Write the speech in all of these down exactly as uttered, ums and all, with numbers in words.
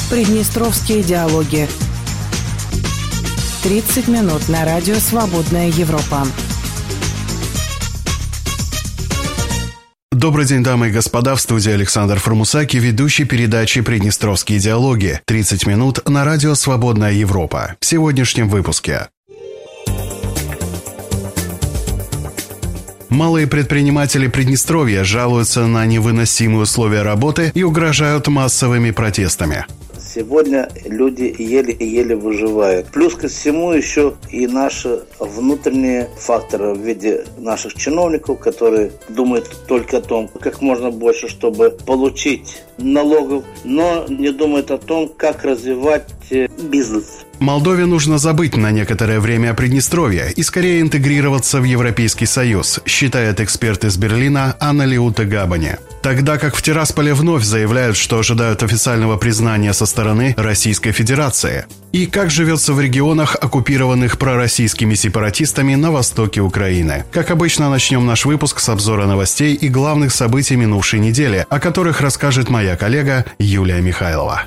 Приднестровские диалоги. тридцать минут на радио «Свободная Европа». Добрый день, дамы и господа, в студии Александр Формусаки, ведущий передачи «Приднестровские диалоги». тридцать минут на радио «Свободная Европа». В сегодняшнем выпуске. Малые предприниматели Приднестровья жалуются на невыносимые условия работы и угрожают массовыми протестами. Сегодня люди еле-еле выживают. Плюс ко всему еще и наши внутренние факторы в виде наших чиновников, которые думают только о том, как можно больше, чтобы получить налогов, но не думают о том, как развивать бизнес. Молдове нужно забыть на некоторое время о Приднестровье и скорее интегрироваться в Европейский Союз, считает эксперт из Берлина Анна Лиута Габани. Тогда как в Тирасполе вновь заявляют, что ожидают официального признания со стороны Российской Федерации. И как живется в регионах, оккупированных пророссийскими сепаратистами на востоке Украины. Как обычно, начнем наш выпуск с обзора новостей и главных событий минувшей недели, о которых расскажет моя коллега Юлия Михайлова.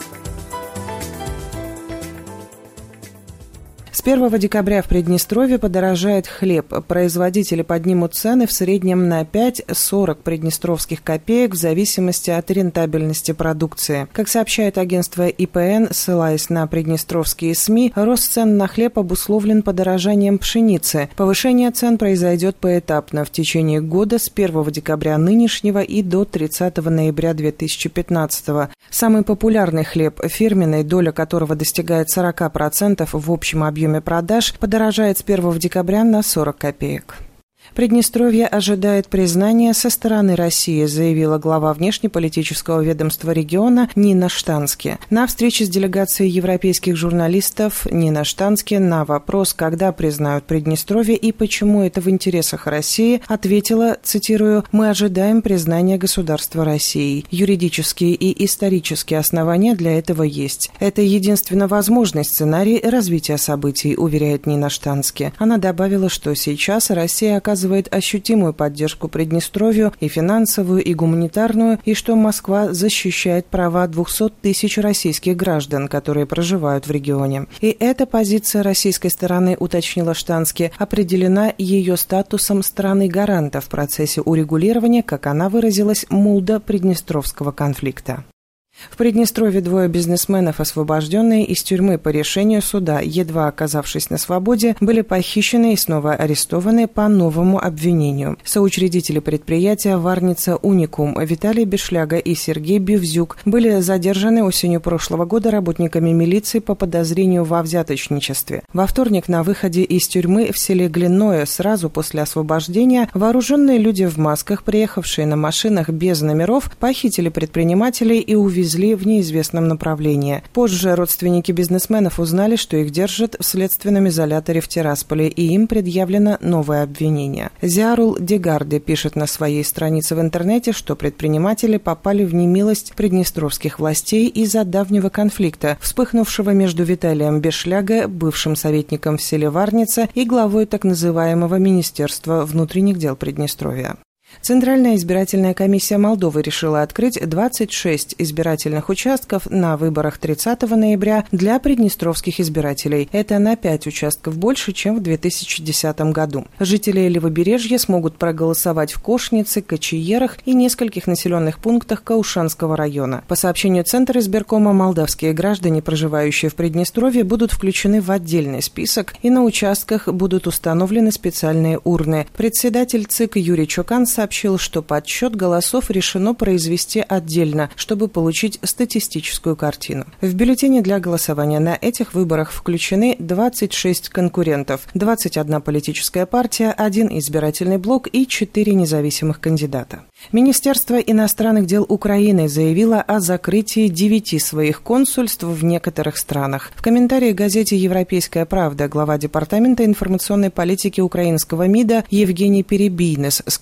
С первого декабря в Приднестровье подорожает хлеб. Производители поднимут цены в среднем на пять-сорок приднестровских копеек в зависимости от рентабельности продукции. Как сообщает агентство И Пэ Эн, ссылаясь на приднестровские СМИ, рост цен на хлеб обусловлен подорожанием пшеницы. Повышение цен произойдет поэтапно в течение года с первого декабря нынешнего и до тридцатого ноября две тысячи пятнадцатого. Самый популярный хлеб, фирменной, доля которого достигает сорок процентов в общем объеме продаж, подорожает с первого декабря на сорок копеек. Приднестровье ожидает признания со стороны России, заявила глава внешнеполитического ведомства региона Нина Штански. На встрече с делегацией европейских журналистов Нина Штански на вопрос, когда признают Приднестровье и почему это в интересах России, ответила, цитирую, «Мы ожидаем признания государства России. Юридические и исторические основания для этого есть. Это единственно возможный сценарий развития событий», уверяет Нина Штански. Она добавила, что сейчас Россия оказывает ощутимую поддержку Приднестровью и финансовую, и гуманитарную, и что Москва защищает права двухсот тысяч российских граждан, которые проживают в регионе. И эта позиция российской стороны, уточнила Штански, определена ее статусом страны-гаранта в процессе урегулирования, как она выразилась, молдо-приднестровского конфликта. В Приднестровье двое бизнесменов, освобожденные из тюрьмы по решению суда, едва оказавшись на свободе, были похищены и снова арестованы по новому обвинению. Соучредители предприятия «Варница Уникум» Виталий Бешляга и Сергей Бевзюк были задержаны осенью прошлого года работниками милиции по подозрению во взяточничестве. Во вторник на выходе из тюрьмы в селе Глинное сразу после освобождения вооруженные люди в масках, приехавшие на машинах без номеров, похитили предпринимателей и увезли в неизвестном направлении. Позже родственники бизнесменов узнали, что их держат в следственном изоляторе в Тирасполе, и им предъявлено новое обвинение. Зиарул Дегарде пишет на своей странице в интернете, что предприниматели попали в немилость приднестровских властей из-за давнего конфликта, вспыхнувшего между Виталием Бешляга, бывшим советником в селе Варница, и главой так называемого Министерства внутренних дел Приднестровья. Центральная избирательная комиссия Молдовы решила открыть двадцать шесть избирательных участков на выборах тридцатого ноября для приднестровских избирателей. Это на пять участков больше, чем в две тысячи десятом году. Жители Левобережья смогут проголосовать в Кошнице, Кочиерах и нескольких населенных пунктах Каушанского района. По сообщению Центра избиркома, молдавские граждане, проживающие в Приднестровье, будут включены в отдельный список, и на участках будут установлены специальные урны. Председатель ЦИК Юрий Чокан сообщил, что подсчет голосов решено произвести отдельно, чтобы получить статистическую картину. В бюллетени для голосования на этих выборах включены двадцать шесть конкурентов, двадцать одна политическая партия, один избирательный блок и четыре независимых кандидата. Министерство иностранных дел Украины заявило о закрытии девяти своих консульств в некоторых странах. В комментарии к газете «Европейская правда» глава Департамента информационной политики украинского МИДа Евгений Перебийнес сказал,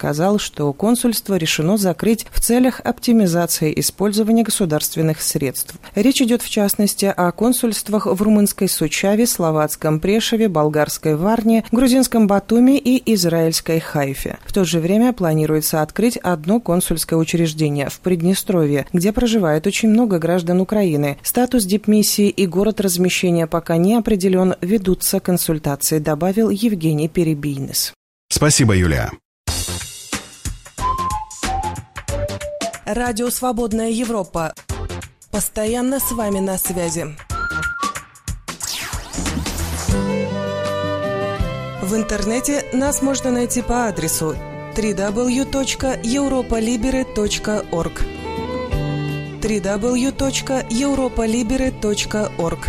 что консульство решено закрыть в целях оптимизации использования государственных средств. Речь идет в частности о консульствах в румынской Сучаве, словацком Прешеве, болгарской Варне, грузинском Батуми и израильской Хайфе. В то же время планируется открыть одно консульское учреждение в Приднестровье, где проживает очень много граждан Украины. Статус дипмиссии и город размещения пока не определен, ведутся консультации, добавил Евгений Перебийнес. Спасибо, Юлия. Радио «Свободная Европа». Постоянно с вами на связи. В интернете нас можно найти по адресу дабл ю дабл ю дабл ю точка европа либере точка орг. дабл ю дабл ю дабл ю точка европа либере точка орг.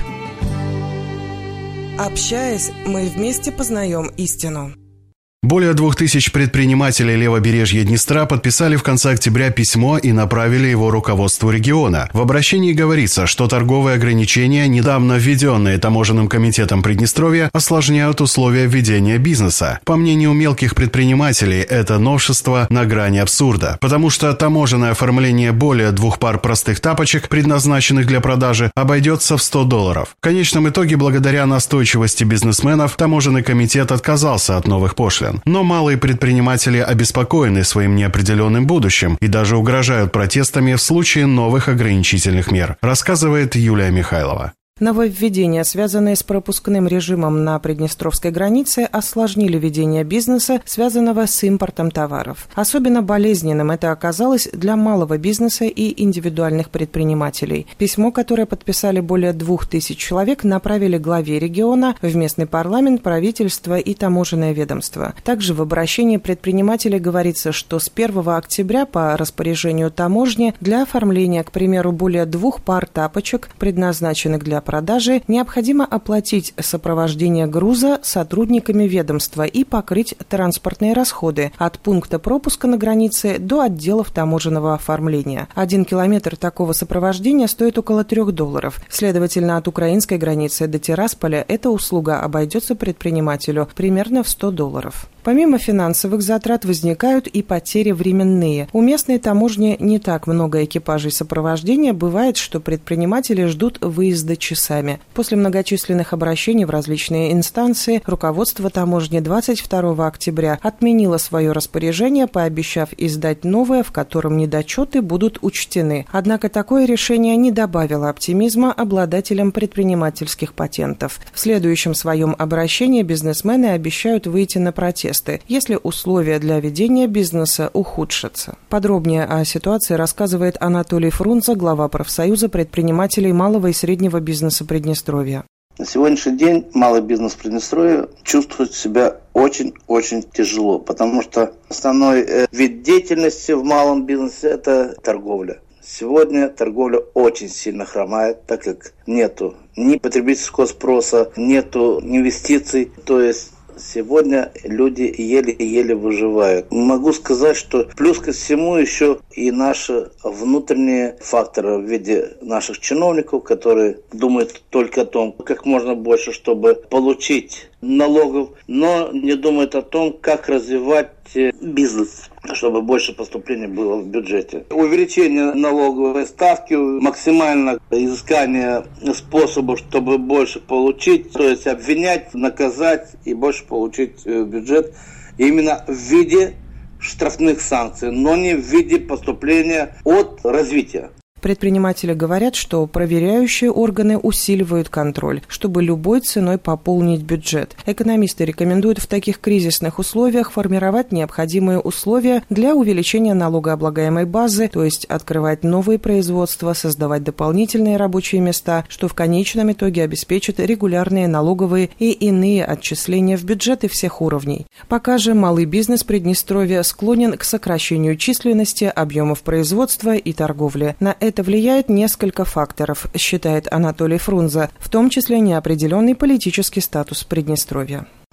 Общаясь, мы вместе познаем истину. Более двух тысяч предпринимателей левобережья Днестра подписали в конце октября письмо и направили его руководству региона. В обращении говорится, что торговые ограничения, недавно введенные Таможенным комитетом Приднестровья, осложняют условия ведения бизнеса. По мнению мелких предпринимателей, это новшество на грани абсурда, потому что таможенное оформление более двух пар простых тапочек, предназначенных для продажи, обойдется в сто долларов. В конечном итоге, благодаря настойчивости бизнесменов, Таможенный комитет отказался от новых пошлин. Но малые предприниматели обеспокоены своим неопределенным будущим и даже угрожают протестами в случае новых ограничительных мер, рассказывает Юлия Михайлова. Нововведения, связанные с пропускным режимом на приднестровской границе, осложнили ведение бизнеса, связанного с импортом товаров. Особенно болезненным это оказалось для малого бизнеса и индивидуальных предпринимателей. Письмо, которое подписали более двух тысяч человек, направили главе региона, в местный парламент, правительство и таможенное ведомство. Также в обращении предпринимателей говорится, что с первого октября по распоряжению таможни для оформления, к примеру, более двух пар тапочек, предназначенных для продажи, необходимо оплатить сопровождение груза сотрудниками ведомства и покрыть транспортные расходы от пункта пропуска на границе до отделов таможенного оформления. Один километр такого сопровождения стоит около трех долларов. Следовательно, от украинской границы до Тирасполя эта услуга обойдется предпринимателю примерно в сто долларов. Помимо финансовых затрат возникают и потери временные. У местной таможни не так много экипажей сопровождения. Бывает, что предприниматели ждут выезда часами. После многочисленных обращений в различные инстанции руководство таможни двадцать второго октября отменило свое распоряжение, пообещав издать новое, в котором недочеты будут учтены. Однако такое решение не добавило оптимизма обладателям предпринимательских патентов. В следующем своем обращении бизнесмены обещают выйти на протест, если условия для ведения бизнеса ухудшатся. Подробнее о ситуации рассказывает Анатолий Фрунзе, глава профсоюза предпринимателей малого и среднего бизнеса Приднестровья. На сегодняшний день малый бизнес Приднестровья чувствует себя очень-очень тяжело, потому что основной вид деятельности в малом бизнесе – это торговля. Сегодня торговля очень сильно хромает, так как нету ни потребительского спроса, нету инвестиций, то есть сегодня люди еле-еле выживают. Могу сказать, что плюс ко всему еще и наши внутренние факторы в виде наших чиновников, которые думают только о том, как можно больше, чтобы получить налогов, но не думают о том, как развивать бизнес, чтобы больше поступлений было в бюджете. Увеличение налоговой ставки, максимально изыскание способов, чтобы больше получить, то есть обвинять, наказать и больше получить в бюджет именно в виде штрафных санкций, но не в виде поступления от развития. Предприниматели говорят, что проверяющие органы усиливают контроль, чтобы любой ценой пополнить бюджет. Экономисты рекомендуют в таких кризисных условиях формировать необходимые условия для увеличения налогооблагаемой базы, то есть открывать новые производства, создавать дополнительные рабочие места, что в конечном итоге обеспечит регулярные налоговые и иные отчисления в бюджеты всех уровней. Пока же малый бизнес Приднестровья склонен к сокращению численности, объемов производства и торговли. На это Это влияет несколько факторов, считает Анатолий Фрунзе, в том числе неопределенный политический статус Приднестровья.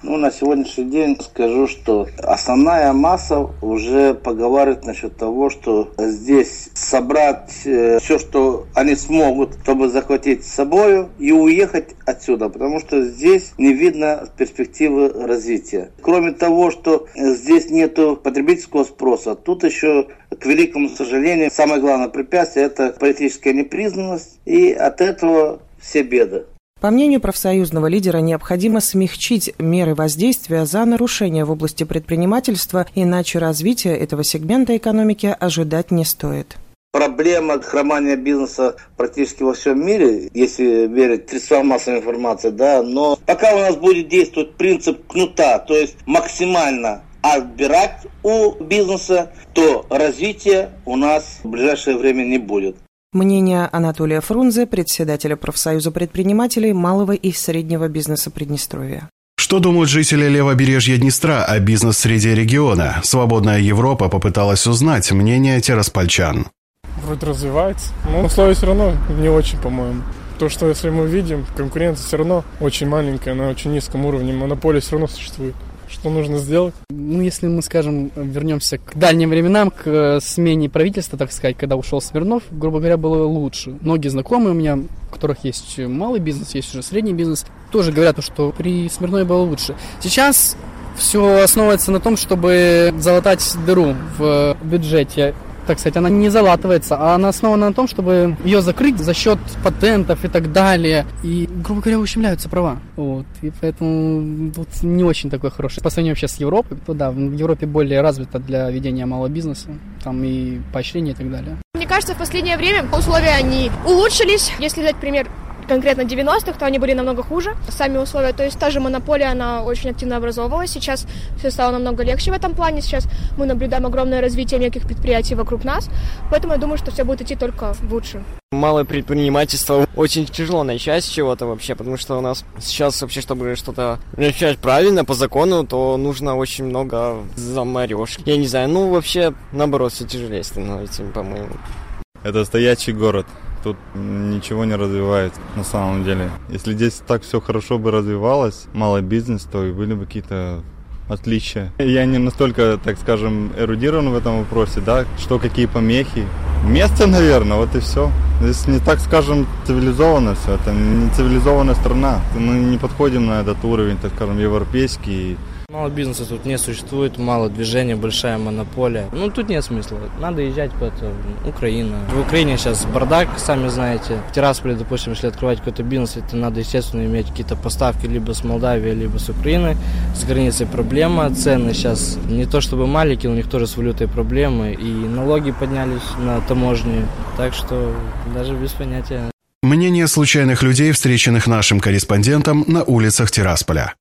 Ну, на сегодняшний день скажу, что основная масса уже поговаривает насчет того, что здесь собрать э, все, что они смогут, чтобы захватить с собой и уехать отсюда, потому что здесь не видно перспективы развития. Кроме того, что здесь нету потребительского спроса, тут еще, к великому сожалению, самое главное препятствие – это политическая непризнанность, и от этого все беды. По мнению профсоюзного лидера, необходимо смягчить меры воздействия за нарушения в области предпринимательства, иначе развития этого сегмента экономики ожидать не стоит. Проблема хромания бизнеса практически во всем мире, если верить средствам массовой информации, да, но пока у нас будет действовать принцип кнута, то есть максимально отбирать у бизнеса, то развития у нас в ближайшее время не будет. Мнение Анатолия Фрунзе, председателя профсоюза предпринимателей малого и среднего бизнеса Приднестровья. Что думают жители левобережья Днестра о бизнес-среде региона? «Свободная Европа» попыталась узнать мнение тираспольчан. Вроде развивается, но условия все равно не очень, по-моему. То, что если мы видим, конкуренция все равно очень маленькая, на очень низком уровне, монополия все равно существует. Что нужно сделать? Ну, если мы, скажем, вернемся к дальним временам, к смене правительства, так сказать, когда ушел Смирнов, грубо говоря, было лучше. Многие знакомые у меня, у которых есть малый бизнес, есть уже средний бизнес, тоже говорят, что при Смирнове было лучше. Сейчас все основывается на том, чтобы залатать дыру в бюджете. Так сказать, она не залатывается, а она основана на том, чтобы ее закрыть за счет патентов и так далее. И, грубо говоря, ущемляются права. Вот. И поэтому тут не очень такой хороший. По сравнению вообще с Европой, то да, в Европе более развито для ведения малого бизнеса. Там и поощрения и так далее. Мне кажется, в последнее время условия они улучшились. Если взять пример конкретно девяностых, то они были намного хуже. Сами условия, то есть та же монополия, она очень активно образовывалась. Сейчас все стало намного легче в этом плане. Сейчас мы наблюдаем огромное развитие мелких предприятий вокруг нас. Поэтому я думаю, что все будет идти только лучше. Малое предпринимательство очень тяжело начать с чего-то вообще, потому что у нас сейчас вообще, чтобы что-то начать правильно, по закону, то нужно очень много заморёшки. Я не знаю, ну вообще, наоборот, все тяжелее становится, по-моему. Это стоячий город. Тут ничего не развивается на самом деле. Если здесь так все хорошо бы развивалось, малый бизнес, то и были бы какие-то отличия. Я не настолько, так скажем, эрудирован в этом вопросе, да, что какие помехи. Место, наверное, вот и все. Здесь не так, скажем, цивилизованно все. Это не цивилизованная страна. Мы не подходим на этот уровень, так скажем, европейский. Мало бизнеса тут не существует, мало движения, большая монополия. Ну, тут нет смысла. Надо езжать куда-то в Украину. В Украине сейчас бардак, сами знаете. В Тирасполе, допустим, если открывать какой-то бизнес, это надо, естественно, иметь какие-то поставки либо с Молдавии, либо с Украины. С границей проблема. Цены сейчас не то чтобы маленькие, у них тоже с валютой проблемы. И налоги поднялись на таможне. Так что даже без понятия. Мнение случайных людей, встреченных нашим корреспондентом на улицах Тирасполя.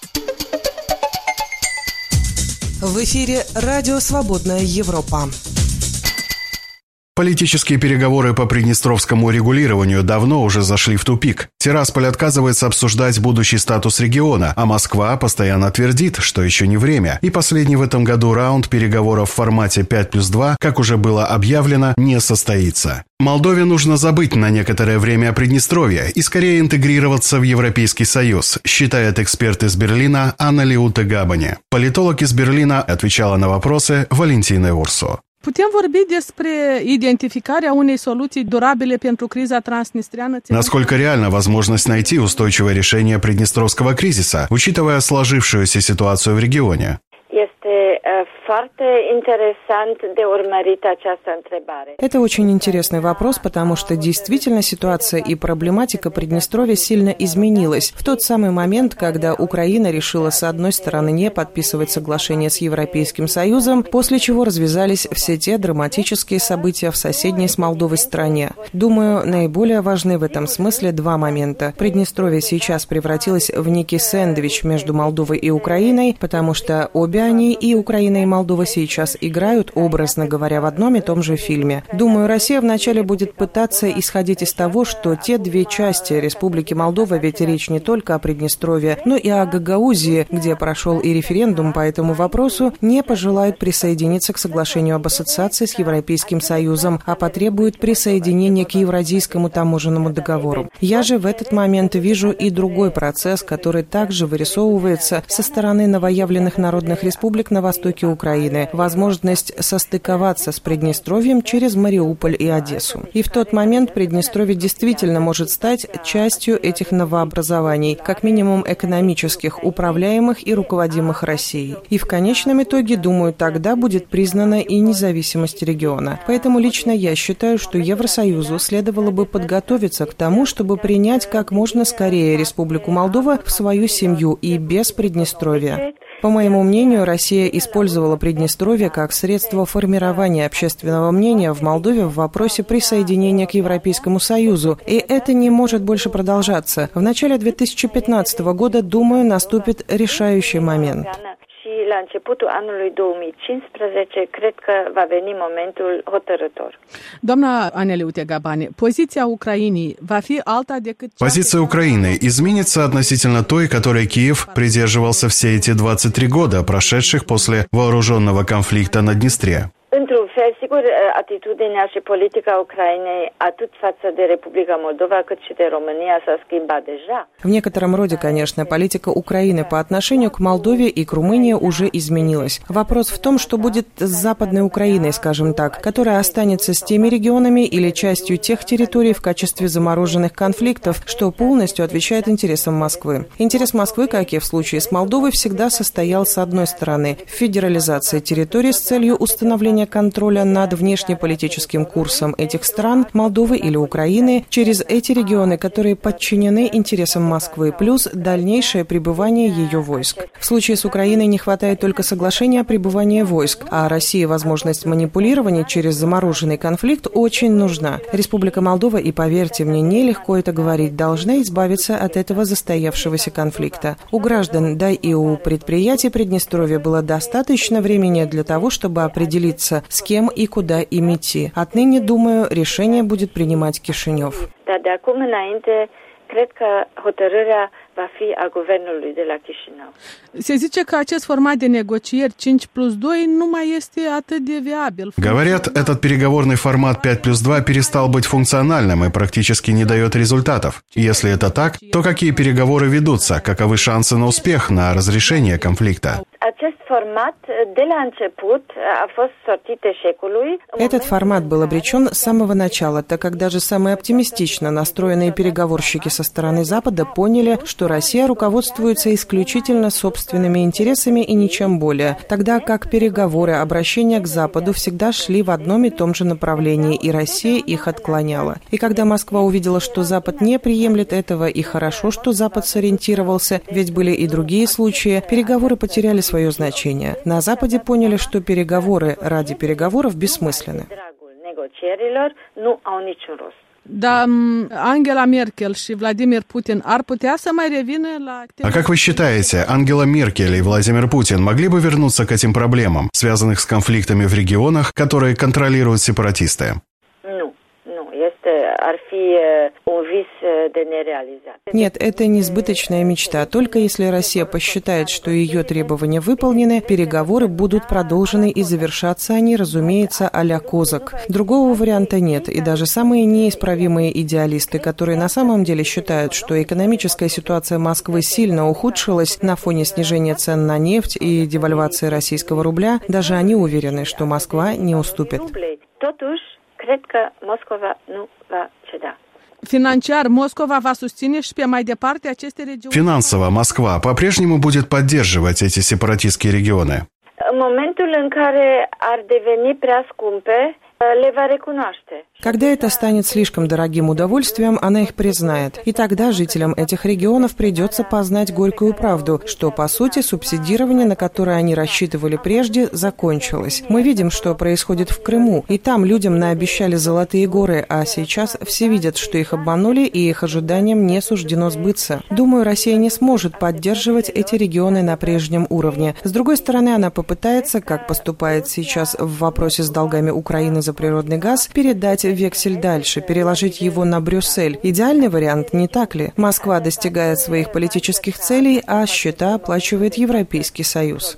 В эфире радио «Свободная Европа». Политические переговоры по приднестровскому регулированию давно уже зашли в тупик. Тирасполь отказывается обсуждать будущий статус региона, а Москва постоянно твердит, что еще не время. И последний в этом году раунд переговоров в формате пять плюс два, как уже было объявлено, не состоится. Молдове нужно забыть на некоторое время о Приднестровье и скорее интегрироваться в Европейский Союз, считает эксперт из Берлина Анна-Лиута Габани. Политолог из Берлина отвечала на вопросы Валентины Урсу. Putem vorbi despre identificarea unei soluții durabile pentru criza transnistreană? Насколько реально возможность найти устойчивое решение приднестровского кризиса, учитывая сложившуюся ситуацию в регионе? Это очень интересный вопрос, потому что действительно ситуация и проблематика Приднестровья сильно изменилась. В тот самый момент, когда Украина решила с одной стороны не подписывать соглашение с Европейским Союзом, после чего развязались все те драматические события в соседней с Молдовой стране. Думаю, наиболее важны в этом смысле два момента. Приднестровье сейчас превратилось в некий сэндвич между Молдовой и Украиной, потому что обе они, и Украина, и Молдова, Молдова сейчас играют, образно говоря, в одном и том же фильме. Думаю, Россия вначале будет пытаться исходить из того, что те две части Республики Молдова, ведь речь не только о Приднестровье, но и о Гагаузии, где прошел и референдум по этому вопросу, не пожелают присоединиться к соглашению об ассоциации с Европейским Союзом, а потребуют присоединения к Евразийскому таможенному договору. Я же в этот момент вижу и другой процесс, который также вырисовывается со стороны новоявленных народных республик на востоке Украины. Возможность состыковаться с Приднестровьем через Мариуполь и Одессу. И в тот момент Приднестровье действительно может стать частью этих новообразований, как минимум экономических, управляемых и руководимых Россией. И в конечном итоге, думаю, тогда будет признана и независимость региона. Поэтому лично я считаю, что Евросоюзу следовало бы подготовиться к тому, чтобы принять как можно скорее Республику Молдова в свою семью и без Приднестровья. По моему мнению, Россия использовала Приднестровье как средство формирования общественного мнения в Молдове в вопросе присоединения к Европейскому Союзу. И это не может больше продолжаться. В начале две тысячи пятнадцатого года, думаю, наступит решающий момент. La începutul anului două mii cincisprezece, cred că va veni momentul hotărător. Doamna Aneliuta Gabani, poziția Ucrainei va fi alta decât... Позиция Украины изменится относительно той, которой Киев придерживался все эти двадцать три года, прошедших после вооруженного конфликта на Днестре. Într-un fel, sigur, atitudinea și politica Ucrainei, atât față de Republica Moldova, cât și de România, s-a schimbat deja. В некотором роде, конечно, политика Украины по отношению к Молдове и к Румынии уже изменилась. Вопрос в том, что будет с Западной Украиной, скажем так, которая останется с теми регионами или частью тех территорий в качестве замороженных конфликтов, что полностью отвечает интересам Москвы. Интерес Москвы, как и в случае с Молдовой, всегда состоял, с одной стороны, в федерализации территорий с целью установления контроля над внешнеполитическим курсом этих стран, Молдовы или Украины, через эти регионы, которые подчинены интересам Москвы, плюс дальнейшее пребывание ее войск. В случае с Украиной не хватает только соглашения о пребывании войск, а России возможность манипулирования через замороженный конфликт очень нужна. Республика Молдова, и поверьте мне, нелегко это говорить, должна избавиться от этого застоявшегося конфликта. У граждан, да и у предприятий Приднестровья было достаточно времени для того, чтобы определиться, с кем и куда им идти. Отныне, думаю, решение будет принимать Кишинев. Да, de acum înainte, cred că hotărârea va fi a guvernului de la Chișinău. Se zice că acest format de negocieri cinci plus doi nu mai este atât de viabil. Говорят, этот переговорный формат пять плюс два перестал быть функциональным и практически не дает результатов. Если это так, то какие переговоры ведутся? Каковы шансы на успех, на разрешение конфликта? Acest format, de la început, a fost sortit eșecului. Этот формат был обречен с самого начала, так как даже самые оптимистично настроенные переговорщики со стороны Запада поняли, что Россия руководствуется исключительно собственными интересами и ничем более, тогда как переговоры, обращения к Западу всегда шли в одном и том же направлении, и Россия их отклоняла. И когда Москва увидела, что Запад не приемлет этого, и хорошо, что Запад сориентировался, ведь были и другие случаи, переговоры потеряли свое значение. На Западе поняли, что переговоры ради переговоров бессмысленны. Da, Angela Merkel și Vladimir Putin ar putea să mai revină la... А как вы считаете, Ангела Меркель и Владимир Путин могли бы вернуться к этим проблемам, связанных с конфликтами в регионах, которые контролируют сепаратисты? Нет, это несбыточная мечта. Только если Россия посчитает, что ее требования выполнены, переговоры будут продолжены и завершаться они, разумеется, а-ля Козак. Другого варианта нет, и даже самые неисправимые идеалисты, которые на самом деле считают, что экономическая ситуация Москвы сильно ухудшилась на фоне снижения цен на нефть и девальвации российского рубля, даже они уверены, что Москва не уступит. Cred că Moscova nu va ceda. Financiar, Moscova va susține și pe mai departe aceste regiuni? Финансово Москва по-прежнему будет поддерживать эти сепаратистские регионы. În momentul în care ar deveni prea scumpe, Когда это станет слишком дорогим удовольствием, она их признает. И тогда жителям этих регионов придется познать горькую правду, что, по сути, субсидирование, на которое они рассчитывали прежде, закончилось. Мы видим, что происходит в Крыму, и там людям наобещали золотые горы, а сейчас все видят, что их обманули, и их ожиданиям не суждено сбыться. Думаю, Россия не сможет поддерживать эти регионы на прежнем уровне. С другой стороны, она попытается, как поступает сейчас в вопросе с долгами Украины за природный газ, передать вексель дальше, переложить его на Брюссель. Идеальный вариант, не так ли? Москва достигает своих политических целей, а счета оплачивает Европейский Союз.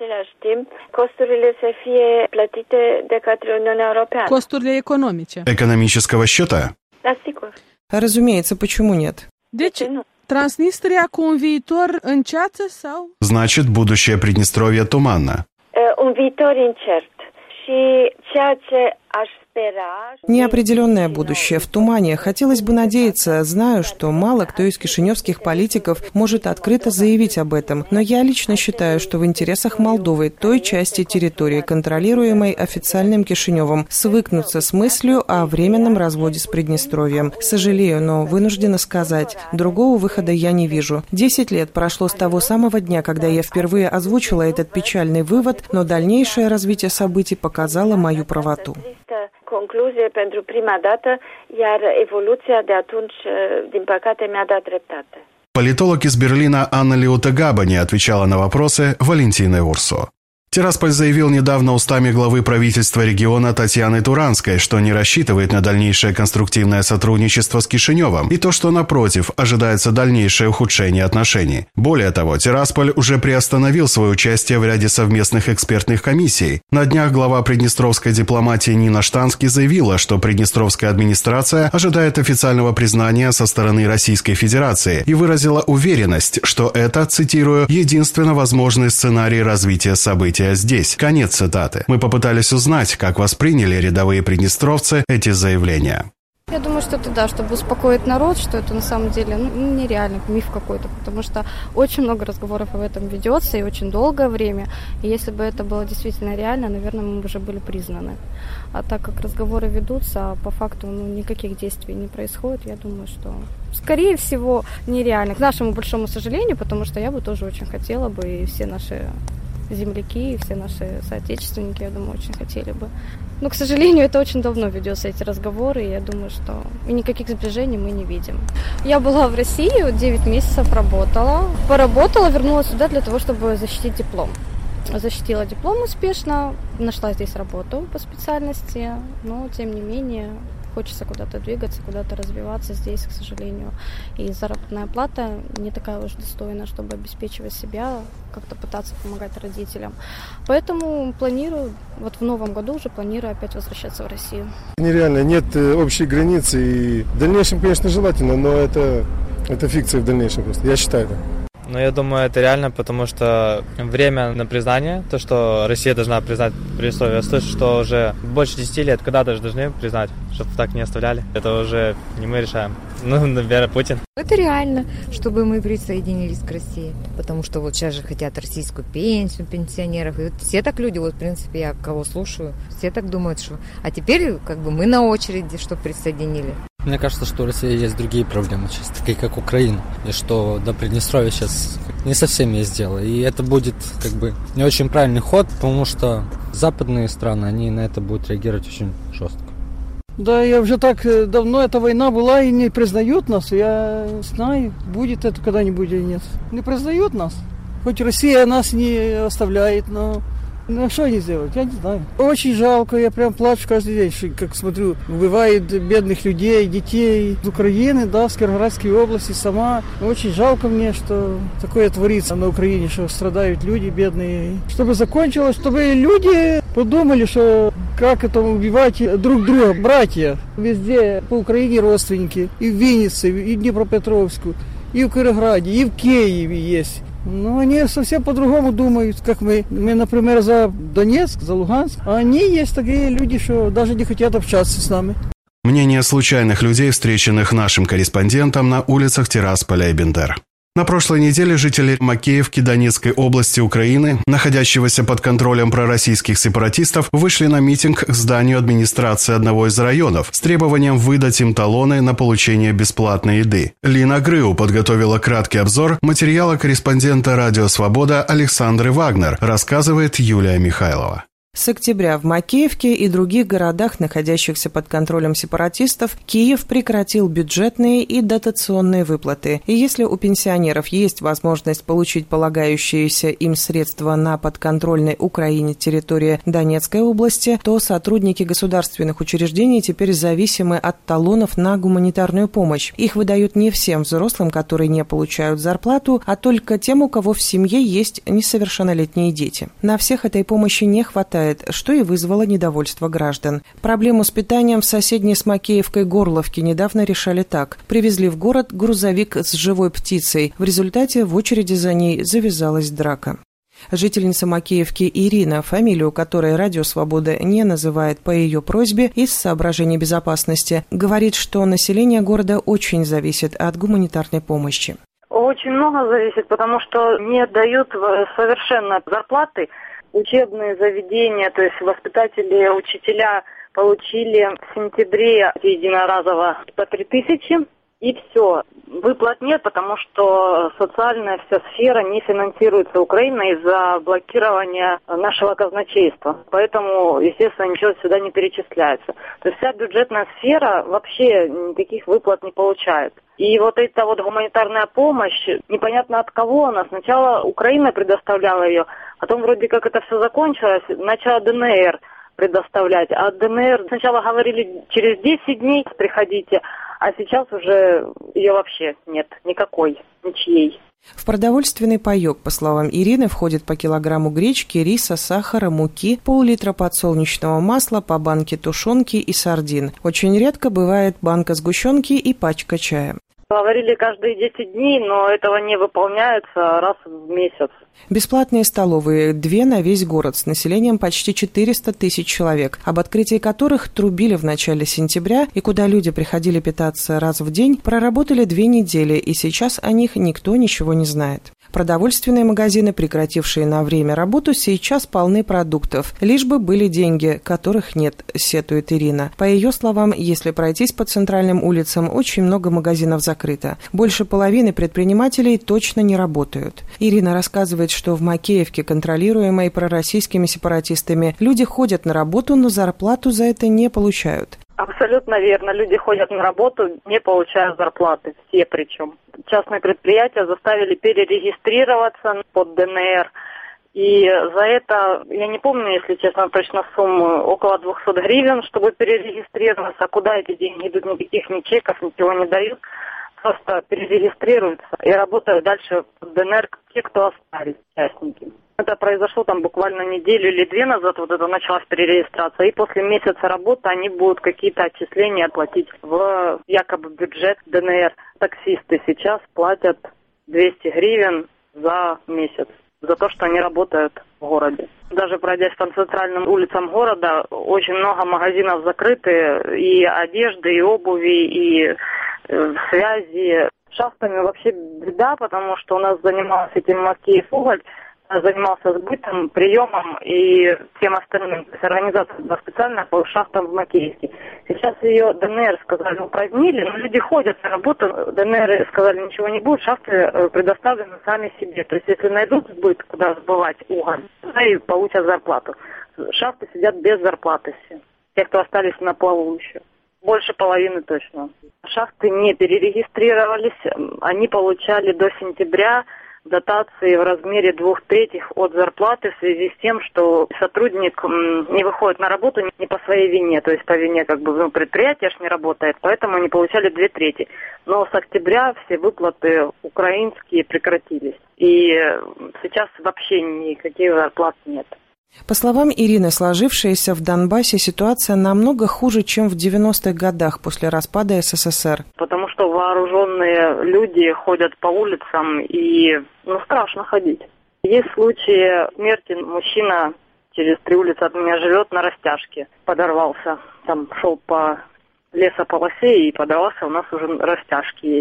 Costurile economice. Экономического счета? Разумеется, почему нет? Deci, Transnistria cu un viitor în ceață sau? Значит, будущее Приднестровья туманно. Un viitor incert. Și ceea ce aș spera... Неопределенное будущее в тумане. Хотелось бы надеяться, знаю, что мало кто из кишиневских политиков может открыто заявить об этом, но я лично считаю, что в интересах Молдовы, той части территории, контролируемой официальным Кишиневым, свыкнуться с мыслью о временном разводе с Приднестровьем. Сожалею, но вынуждена сказать, другого выхода я не вижу. Десять лет прошло с того самого дня, когда я впервые озвучила этот печальный вывод, но дальнейшее развитие событий показало мою правоту. Concluzie pentru prima dată, iar evoluția de atunci, din păcate, mi-a dat dreptate. Политолог из Берлина Анна Лиуте-Габани отвечала на вопросы Валентины Урсо. Тирасполь заявил недавно устами главы правительства региона Татьяны Туранской, что не рассчитывает на дальнейшее конструктивное сотрудничество с Кишиневым, и то, что, напротив, ожидается дальнейшее ухудшение отношений. Более того, Тирасполь уже приостановил свое участие в ряде совместных экспертных комиссий. На днях глава приднестровской дипломатии Нина Штански заявила, что приднестровская администрация ожидает официального признания со стороны Российской Федерации и выразила уверенность, что это, цитирую, «единственно возможный сценарий развития событий здесь». Конец цитаты. Мы попытались узнать, как восприняли рядовые приднестровцы эти заявления. Я думаю, что это да, чтобы успокоить народ, что это на самом деле ну, нереально, миф какой-то, потому что очень много разговоров об этом ведется и очень долгое время. И если бы это было действительно реально, наверное, мы бы уже были признаны. А так как разговоры ведутся, а по факту ну, никаких действий не происходит, я думаю, что скорее всего нереально. К нашему большому сожалению, потому что я бы тоже очень хотела бы, и все наши земляки и все наши соотечественники, я думаю, очень хотели бы. Но, к сожалению, это очень давно ведется, эти разговоры, и я думаю, что и никаких сближений мы не видим. Я была в России, девять месяцев работала. Поработала, вернулась сюда для того, чтобы защитить диплом. Защитила диплом успешно, нашла здесь работу по специальности, но, тем не менее, хочется куда-то двигаться, куда-то развиваться здесь, к сожалению. И заработная плата не такая уж достойная, чтобы обеспечивать себя, как-то пытаться помогать родителям. Поэтому планирую, вот в новом году уже планирую опять возвращаться в Россию. Нереально, нет общей границы. И в дальнейшем, конечно, желательно, но это, это фикция в дальнейшем просто. Я считаю это. Но я думаю, это реально, потому что время на признание, то, что Россия должна признать Приднестровье, я слышу, что уже больше десяти лет, когда-то же должны признать, чтобы так не оставляли. Это уже не мы решаем. Ну, наверное, Путин. Это реально, чтобы мы присоединились к России. Потому что вот сейчас же хотят российскую пенсию пенсионеров. И вот все так люди, вот в принципе, я кого слушаю, все так думают, что... А теперь как бы мы на очереди, чтобы присоединили. Мне кажется, что у России есть другие проблемы, сейчас, такие как Украина. И что до Приднестровья сейчас не совсем есть дело. И это будет как бы не очень правильный ход, потому что западные страны, они на это будут реагировать очень жестко. Да, я уже так давно, эта война была и не признают нас. Я знаю, будет это когда-нибудь или нет. Не признают нас. Хоть Россия нас не оставляет, но... Ну, что они сделают? Я не знаю. Очень жалко, я прям плачу каждый день, как смотрю. Бывает бедных людей, детей из Украины, да, с Кировоградской области сама. Очень жалко мне, что такое творится на Украине, что страдают люди бедные. Чтобы закончилось, чтобы люди подумали, что как это убивать друг друга, братья. Везде по Украине родственники. И в Виннице, и в Днепропетровску, и в Кировограде, и в Киеве есть. Ну, они совсем по-другому думают, как мы. Мы, например, за Донецк, за Луганск. А они есть такие люди, что даже не хотят общаться с нами. Мнение случайных людей, встреченных нашим корреспондентом на улицах Тирасполя и Бендер. На прошлой неделе жители Макеевки Донецкой области Украины, находящегося под контролем пророссийских сепаратистов, вышли на митинг к зданию администрации одного из районов с требованием выдать им талоны на получение бесплатной еды. Лина Грыу подготовила краткий обзор материала корреспондента «Радио Свобода» Александры Вагнер, рассказывает Юлия Михайлова. С октября в Макеевке и других городах, находящихся под контролем сепаратистов, Киев прекратил бюджетные и дотационные выплаты. И если у пенсионеров есть возможность получить полагающиеся им средства на подконтрольной Украине территории Донецкой области, то сотрудники государственных учреждений теперь зависимы от талонов на гуманитарную помощь. Их выдают не всем взрослым, которые не получают зарплату, а только тем, у кого в семье есть несовершеннолетние дети. На всех этой помощи не хватает, что и вызвало недовольство граждан. Проблему с питанием в соседней с Макеевкой Горловке недавно решали так. Привезли в город грузовик с живой птицей. В результате в очереди за ней завязалась драка. Жительница Макеевки Ирина, фамилию которой «Радио Свобода» не называет по ее просьбе из соображений безопасности, говорит, что население города очень зависит от гуманитарной помощи. Очень много зависит, потому что не дают совершенно зарплаты. Учебные заведения, то есть воспитатели, учителя получили в сентябре единоразово по три тысячи, и все. Выплат нет, потому что социальная вся сфера не финансируется Украиной из-за блокирования нашего казначейства. Поэтому, естественно, ничего сюда не перечисляется. То есть вся бюджетная сфера вообще никаких выплат не получает. И вот эта вот гуманитарная помощь, непонятно от кого она. Сначала Украина предоставляла ее, потом вроде как это все закончилось, начала ДНР предоставлять. А ДНР сначала говорили, через десять дней приходите, а сейчас уже ее вообще нет, никакой, ничьей. В продовольственный паёк, по словам Ирины, входит по килограмму гречки, риса, сахара, муки, пол-литра подсолнечного масла, по банке тушенки и сардин. Очень редко бывает банка сгущенки и пачка чая. Говорили каждые десять дней, но этого не выполняется раз в месяц. Бесплатные столовые, две на весь город, с населением почти четыреста тысяч человек, об открытии которых трубили в начале сентября и куда люди приходили питаться раз в день, проработали две недели, и сейчас о них никто ничего не знает. Продовольственные магазины, прекратившие на время работу, сейчас полны продуктов, лишь бы были деньги, которых нет, сетует Ирина. По ее словам, если пройтись по центральным улицам, очень много магазинов закрыто. Больше половины предпринимателей точно не работают. Ирина рассказывает, что в Макеевке, контролируемой пророссийскими сепаратистами, люди ходят на работу, но зарплату за это не получают. Абсолютно верно. Люди ходят на работу, не получая зарплаты. Все причем. Частные предприятия заставили перерегистрироваться под ДНР. И за это, я не помню, если честно, точно сумму, около двухсот гривен, чтобы перерегистрироваться. А куда эти деньги идут? Никаких ни чеков, ничего не дают. Просто перерегистрируются и работают дальше в ДНР те, кто остались, участники. Это произошло там буквально неделю или две назад, вот это началась перерегистрация, и после месяца работы они будут какие-то отчисления платить в якобы бюджет ДНР. Таксисты сейчас платят двести гривен за месяц, за то, что они работают в городе. Даже пройдясь по центральным улицам города, очень много магазинов закрыты, и одежды, и обуви, и э, связи. Шахтами вообще беда, потому что у нас занимался этим Макеевуголь, занимался сбытом, приемом и всем остальным. То есть организация была специально по шахтам в Макеевке. Сейчас ее ДНР, сказали, упразднили, но люди ходят на работу. ДНР сказали, ничего не будет, шахты предоставлены сами себе. То есть если найдут сбыт, куда сбывать уголь, то и получат зарплату. Шахты сидят без зарплаты все. Те, кто остались на плаву еще. Больше половины точно. Шахты не перерегистрировались. Они получали до сентября дотации в размере двух третьих от зарплаты в связи с тем, что сотрудник не выходит на работу не по своей вине, то есть по вине как бы ну, предприятие ж не работает, поэтому они получали две трети. Но с октября все выплаты украинские прекратились, и сейчас вообще никаких зарплат нет. По словам Ирины, сложившаяся в Донбассе ситуация намного хуже, чем в девяностых годах после распада СССР. Потому что вооруженные люди ходят по улицам и ну, страшно ходить. Есть случаи смерти. Мужчина через три улицы от меня живет, на растяжке подорвался. Там шел по лесополосе и подорвался, у нас уже растяжки есть.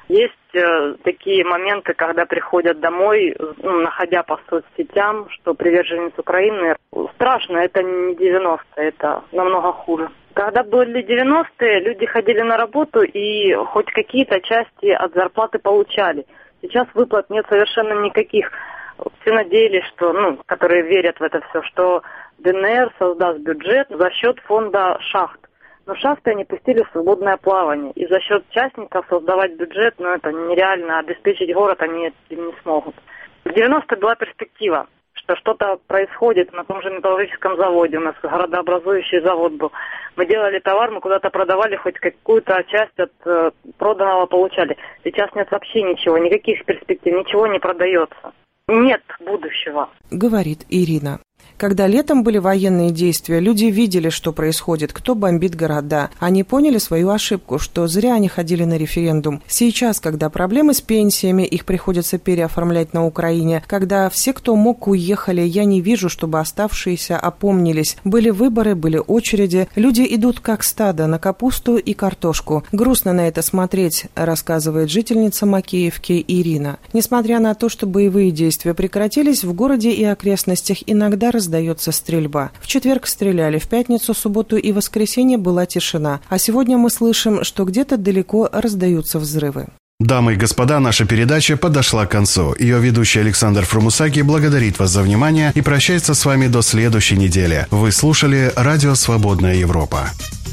Есть э, такие моменты, когда приходят домой, ну, находя по соцсетям, что приверженец Украины. Страшно, это не девяностые, это намного хуже. Когда были девяностые, люди ходили на работу и хоть какие-то части от зарплаты получали. Сейчас выплат нет совершенно никаких. Все надеялись, что, ну, которые верят в это все, что ДНР создаст бюджет за счет фонда шахт. Но шахты они пустили в свободное плавание. И за счет частников создавать бюджет, ну, это нереально. Обеспечить город они этим не смогут. В девяностые была перспектива, что что-то происходит на том же металлургическом заводе. У нас городообразующий завод был. Мы делали товар, мы куда-то продавали, хоть какую-то часть от э, проданного получали. Сейчас нет вообще ничего, никаких перспектив, ничего не продается. Нет будущего, говорит Ирина. Когда летом были военные действия, люди видели, что происходит, кто бомбит города. Они поняли свою ошибку, что зря они ходили на референдум. Сейчас, когда проблемы с пенсиями, их приходится переоформлять на Украине, когда все, кто мог, уехали, я не вижу, чтобы оставшиеся опомнились. Были выборы, были очереди. Люди идут как стадо на капусту и картошку. Грустно на это смотреть, рассказывает жительница Макеевки Ирина. Несмотря на то, что боевые действия прекратились, в городе и окрестностях иногда раздается стрельба. В четверг стреляли, в пятницу, субботу и воскресенье была тишина. А сегодня мы слышим, что где-то далеко раздаются взрывы. Дамы и господа, наша передача подошла к концу. Ее ведущий Александр Фрумусаки благодарит вас за внимание и прощается с вами до следующей недели. Вы слушали «Радио Свободная Европа».